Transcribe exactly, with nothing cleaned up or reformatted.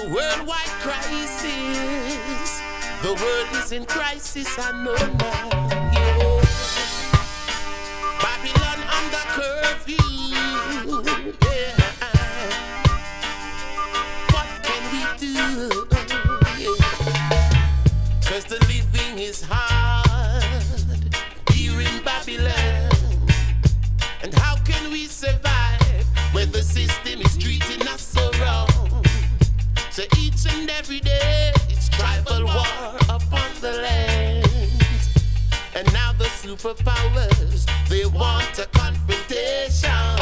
worldwide crisis. The world is in crisis, I know now. Yeah. Babylon under curfew. Yeah. What can we do? Yeah. Cause the living is hard here in Babylon. And how can we survive when the system is treating us so wrong? So each and every day it's tribal war upon the land. And now the superpowers, they want a confrontation.